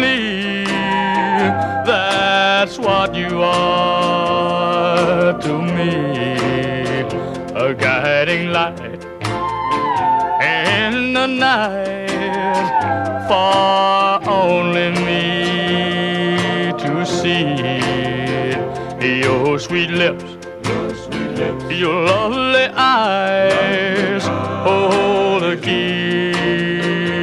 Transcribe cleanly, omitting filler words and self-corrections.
me. That's what you are to me, a guiding light in the night for only me to see. Your sweet lips, your lovely eyes hold the key